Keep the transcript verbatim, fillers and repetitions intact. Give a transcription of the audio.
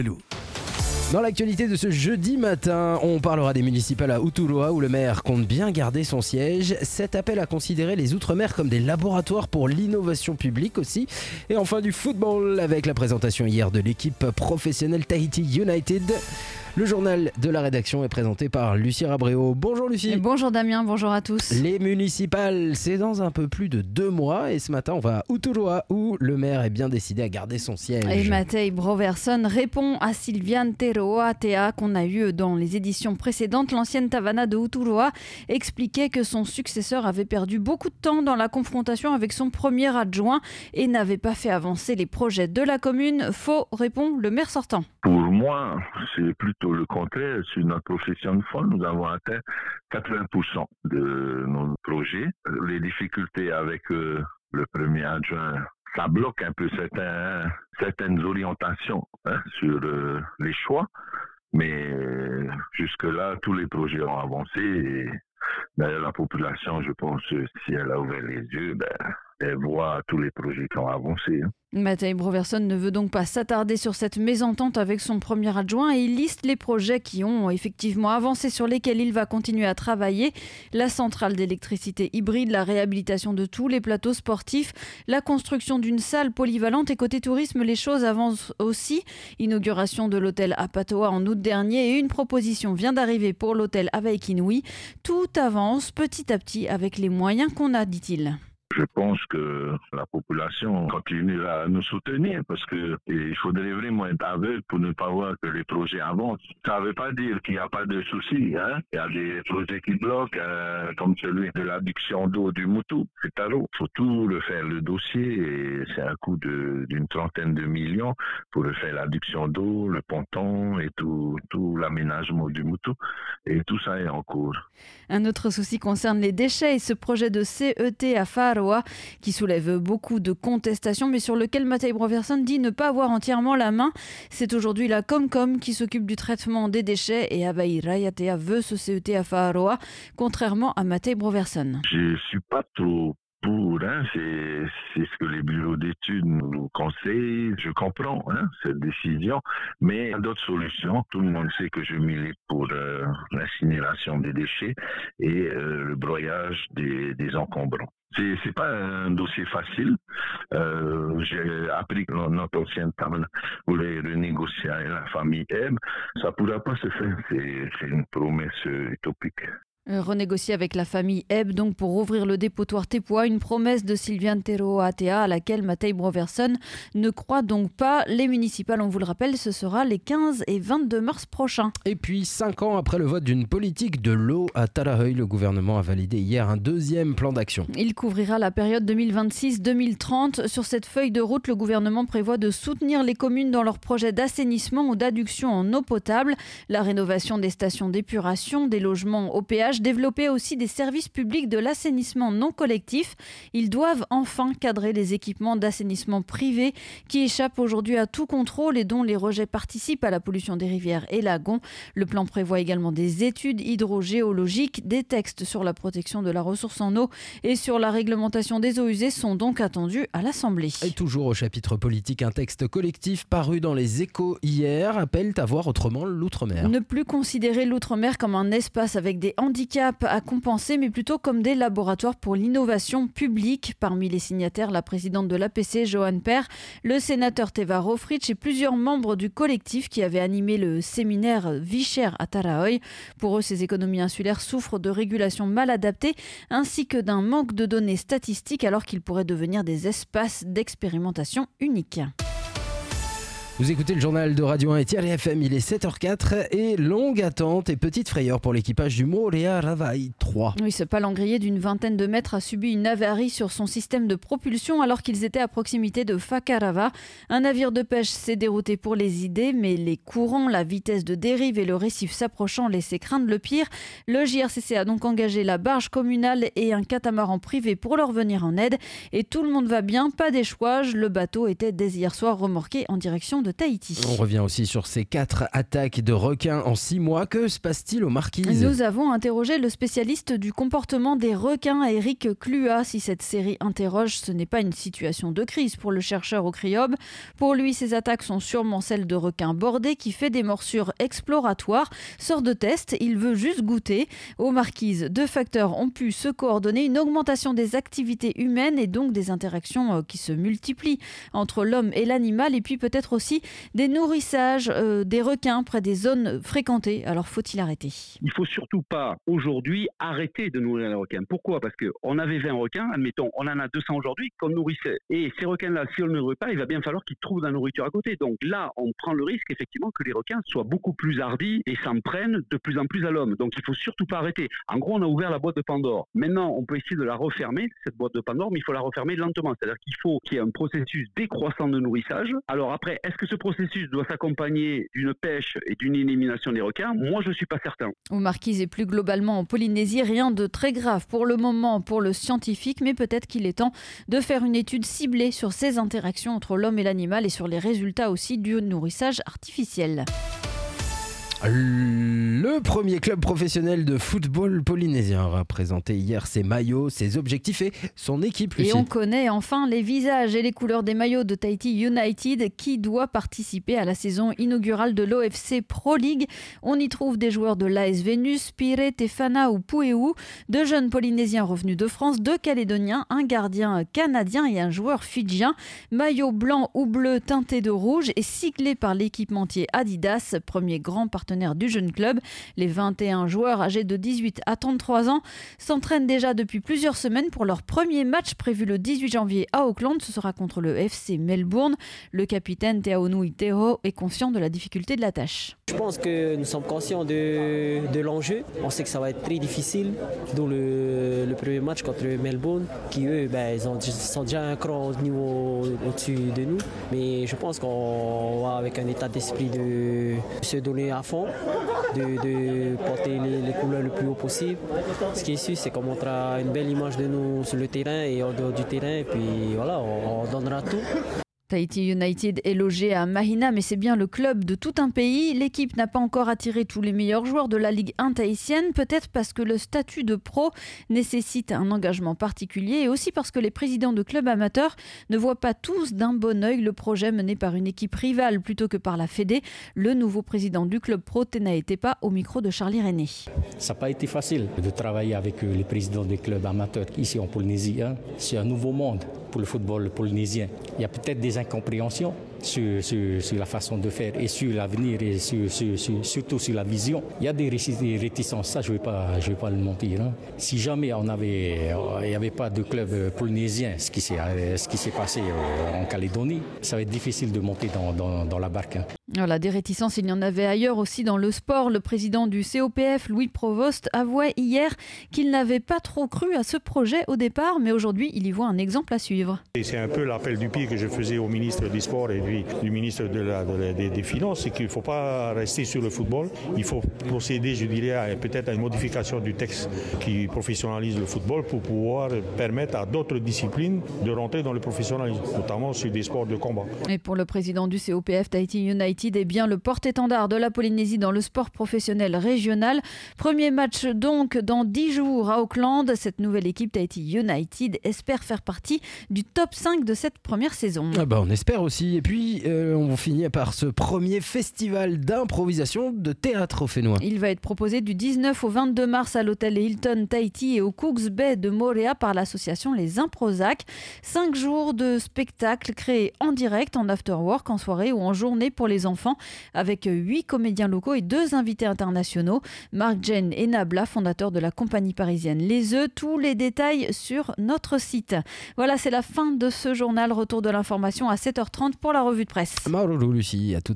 Dans l'actualité de ce jeudi matin, on parlera des municipales à Uturoa où le maire compte bien garder son siège. Cet appel à considérer les Outre-mer comme des laboratoires pour l'innovation publique aussi. Et enfin du football avec la présentation hier de l'équipe professionnelle Tahiti United. Le journal de la rédaction est présenté par Lucie Rabréau. Bonjour Lucie. Bonjour Damien, bonjour à tous. Les municipales, c'est dans un peu plus de deux mois et ce matin on va à Uturoa où le maire est bien décidé à garder son siège. Et Matej Broversson répond à Sylviane Teroatea qu'on a eu dans les éditions précédentes. L'ancienne Tavana de Uturoa expliquait que son successeur avait perdu beaucoup de temps dans la confrontation avec son premier adjoint et n'avait pas fait avancer les projets de la commune. Faux, répond le maire sortant. Pour moi, c'est plutôt le contraire. Sur notre profession de foi, nous avons atteint quatre-vingts pour cent de nos projets. Les difficultés avec euh, le premier adjoint, ça bloque un peu certains, certaines orientations hein, sur euh, les choix. Mais euh, jusque-là, tous les projets ont avancé. Et d'ailleurs, la population, je pense, si elle a ouvert les yeux, ben, elle voit tous les projets qui ont avancé. Hein. Matej Broversson ne veut donc pas s'attarder sur cette mésentente avec son premier adjoint et il liste les projets qui ont effectivement avancé, sur lesquels il va continuer à travailler. La centrale d'électricité hybride, la réhabilitation de tous les plateaux sportifs, la construction d'une salle polyvalente et côté tourisme, les choses avancent aussi. Inauguration de l'hôtel à Patoa en août dernier et une proposition vient d'arriver pour l'hôtel à Waikinui. Tout avance petit à petit avec les moyens qu'on a, dit-il. Je pense que la population continuera à nous soutenir parce que il faudrait vraiment être aveugle pour ne pas voir que les projets avancent. Ça ne veut pas dire qu'il n'y a pas de soucis. Hein? Il y a des projets qui bloquent, euh, comme celui de l'adduction d'eau du Mutu. C'est à l'eau. Il faut tout refaire le dossier et c'est un coût de, d'une trentaine de millions pour refaire l'adduction d'eau, le ponton et tout, tout l'aménagement du Mutu. Et tout ça est en cours. Un autre souci concerne les déchets et ce projet de C E T à Faro qui soulève beaucoup de contestations mais sur lequel Matej Broversson dit ne pas avoir entièrement la main. C'est aujourd'hui la Comcom qui s'occupe du traitement des déchets et Abai Rayatea veut ce C E T à Faroa, contrairement à Matej Broversson. Je suis pas trop pour, hein, c'est, c'est ce que les bureaux d'études nous conseillent. Je comprends hein, cette décision, mais il y a d'autres solutions. Tout le monde sait que je milite pour euh, l'incinération des déchets et euh, le broyage des, des encombrants. C'est, c'est pas un dossier facile. Euh, j'ai appris que notre ancienne table voulait renégocier avec la famille Ebb. Ça pourra pas se faire. C'est, c'est une promesse utopique. Renégocier avec la famille Ebb donc pour ouvrir le dépotoir Tepuа, une promesse de Sylviane Teroatea à laquelle Matej Broversson ne croit donc pas. Les municipales, on vous le rappelle, ce sera les quinze et vingt-deux mars prochains. Et puis, cinq ans après le vote d'une politique de l'eau à Tarahui, le gouvernement a validé hier un deuxième plan d'action. Il couvrira la période deux mille vingt-six deux mille trente. Sur cette feuille de route, le gouvernement prévoit de soutenir les communes dans leurs projets d'assainissement ou d'adduction en eau potable, la rénovation des stations d'épuration, des logements au péage, développer aussi des services publics de l'assainissement non collectif. Ils doivent enfin cadrer les équipements d'assainissement privés qui échappent aujourd'hui à tout contrôle et dont les rejets participent à la pollution des rivières et lagons. Le plan prévoit également des études hydrogéologiques, des textes sur la protection de la ressource en eau et sur la réglementation des eaux usées sont donc attendus à l'Assemblée. Et toujours au chapitre politique, un texte collectif paru dans les Échos hier appelle à voir autrement l'outre-mer. Ne plus considérer l'outre-mer comme un espace avec des handicaps à compenser, mais plutôt comme des laboratoires pour l'innovation publique. Parmi les signataires, la présidente de l'A P C, Johan Per, le sénateur Teva Rofrich et plusieurs membres du collectif qui avaient animé le séminaire Vichère à Tarahui. Pour eux, ces économies insulaires souffrent de régulations mal adaptées ainsi que d'un manque de données statistiques alors qu'ils pourraient devenir des espaces d'expérimentation uniques. Vous écoutez le journal de Radio un et Thierry F M, il est sept heures quatre et longue attente et petite frayeur pour l'équipage du Morea Ravai trois. Oui, ce palangrier d'une vingtaine de mètres a subi une avarie sur son système de propulsion alors qu'ils étaient à proximité de Fakarava. Un navire de pêche s'est dérouté pour les idées, mais les courants, la vitesse de dérive et le récif s'approchant laissaient craindre le pire. Le J R C C a donc engagé la barge communale et un catamaran privé pour leur venir en aide. Et tout le monde va bien, pas d'échouage. Le bateau était dès hier soir remorqué en direction de de Tahiti. On revient aussi sur ces quatre attaques de requins en six mois. Que se passe-t-il aux Marquises ? Nous avons interrogé le spécialiste du comportement des requins, Eric Clua. Si cette série interroge, ce n'est pas une situation de crise pour le chercheur au CRIOB. Pour lui, ces attaques sont sûrement celles de requins bordés qui fait des morsures exploratoires. Sort de test, il veut juste goûter. Aux Marquises, deux facteurs ont pu se coordonner. Une augmentation des activités humaines et donc des interactions qui se multiplient entre l'homme et l'animal. Et puis peut-être aussi des nourrissages euh, des requins près des zones fréquentées. Alors faut-il arrêter ? Il ne faut surtout pas aujourd'hui arrêter de nourrir les requins. Pourquoi ? Parce qu'on avait vingt requins, admettons, on en a deux cents aujourd'hui qu'on nourrissait. Et ces requins-là, si on ne les nourrit pas, il va bien falloir qu'ils trouvent de la nourriture à côté. Donc là, on prend le risque effectivement que les requins soient beaucoup plus hardis et s'en prennent de plus en plus à l'homme. Donc il ne faut surtout pas arrêter. En gros, on a ouvert la boîte de Pandore. Maintenant, on peut essayer de la refermer, cette boîte de Pandore, mais il faut la refermer lentement. C'est-à-dire qu'il faut qu'il y ait un processus décroissant de nourrissage. Alors après, est-ce que ce processus doit s'accompagner d'une pêche et d'une élimination des requins ? Moi, je ne suis pas certain. Aux Marquises et plus globalement en Polynésie, rien de très grave pour le moment pour le scientifique, mais peut-être qu'il est temps de faire une étude ciblée sur ces interactions entre l'homme et l'animal et sur les résultats aussi du nourrissage artificiel. Le premier club professionnel de football polynésien a présenté hier ses maillots, ses objectifs et son équipe. Lucie. Et on connaît enfin les visages et les couleurs des maillots de Tahiti United qui doit participer à la saison inaugurale de l'O F C Pro League. On y trouve des joueurs de l'A S Vénus, Pire, Tefana ou Puehu, deux jeunes Polynésiens revenus de France, deux Calédoniens, un gardien canadien et un joueur fidjien. Maillot blanc ou bleu teinté de rouge et siglé par l'équipementier Adidas, premier grand partenaire du jeune club. Les vingt et un joueurs âgés de dix-huit à trente-trois ans s'entraînent déjà depuis plusieurs semaines pour leur premier match prévu le dix-huit janvier à Auckland. Ce sera contre le F C Melbourne. Le capitaine Te Aonui Teho est conscient de la difficulté de la tâche. Je pense que nous sommes conscients de, de l'enjeu. On sait que ça va être très difficile. D'où le, le premier match contre Melbourne, qui eux, ben, ils ont, sont déjà un cran au niveau au-dessus de nous. Mais je pense qu'on va avec un état d'esprit de se donner à fond, de, de porter les, les couleurs le plus haut possible. Ce qui est sûr, c'est qu'on montrera une belle image de nous sur le terrain et en dehors du terrain. Et puis voilà, on, on donnera tout. Tahiti United est logé à Mahina, mais c'est bien le club de tout un pays. L'équipe n'a pas encore attiré tous les meilleurs joueurs de la Ligue un tahitienne, peut-être parce que le statut de pro nécessite un engagement particulier et aussi parce que les présidents de clubs amateurs ne voient pas tous d'un bon œil le projet mené par une équipe rivale plutôt que par la Fédé. Le nouveau président du club pro, Tena Tepa, au micro de Charlie René. Ça n'a pas été facile de travailler avec les présidents des clubs amateurs ici en Polynésie. Hein. C'est un nouveau monde pour le football polynésien. Il y a peut-être des incompréhensions sur, sur, sur la façon de faire et sur l'avenir et sur, sur, sur, surtout sur la vision. Il y a des réticences, ça je ne vais pas, je vais pas le mentir. Hein. Si jamais on avait, il n'y avait pas de club polynésien, ce qui s'est, ce qui s'est passé en Calédonie, ça va être difficile de monter dans, dans, dans la barque. Hein. Voilà, des réticences, il y en avait ailleurs aussi dans le sport. Le président du C O P F, Louis Provost, avouait hier qu'il n'avait pas trop cru à ce projet au départ, mais aujourd'hui, il y voit un exemple à suivre. Et c'est un peu l'appel du pied que je faisais au ministre des Sports et lui, du ministre de la, de la, des, des Finances, c'est qu'il ne faut pas rester sur le football. Il faut procéder, je dirais, à, peut-être à une modification du texte qui professionnalise le football pour pouvoir permettre à d'autres disciplines de rentrer dans le professionnalisme, notamment sur des sports de combat. Et pour le président du C O P F, Tahiti United est bien le porte-étendard de la Polynésie dans le sport professionnel régional. Premier match donc dans dix jours à Auckland. Cette nouvelle équipe Tahiti United espère faire partie du top cinq de cette première saison. Ah bah on espère aussi. Et puis euh, on finit par ce premier festival d'improvisation de théâtre au Fénois. Il va être proposé du dix-neuf au vingt-deux mars à l'hôtel Hilton Tahiti et au Cooks Bay de Moorea par l'association Les Improsacs. Cinq jours de spectacles créés en direct, en afterwork, en soirée ou en journée pour les enfants. enfants avec huit comédiens locaux et deux invités internationaux. Marc Jane et Nabla, fondateurs de la compagnie parisienne Les Œufs. Tous les détails sur notre site. Voilà, c'est la fin de ce journal. Retour de l'information à sept heures trente pour la revue de presse. Marolo Lucie, à tout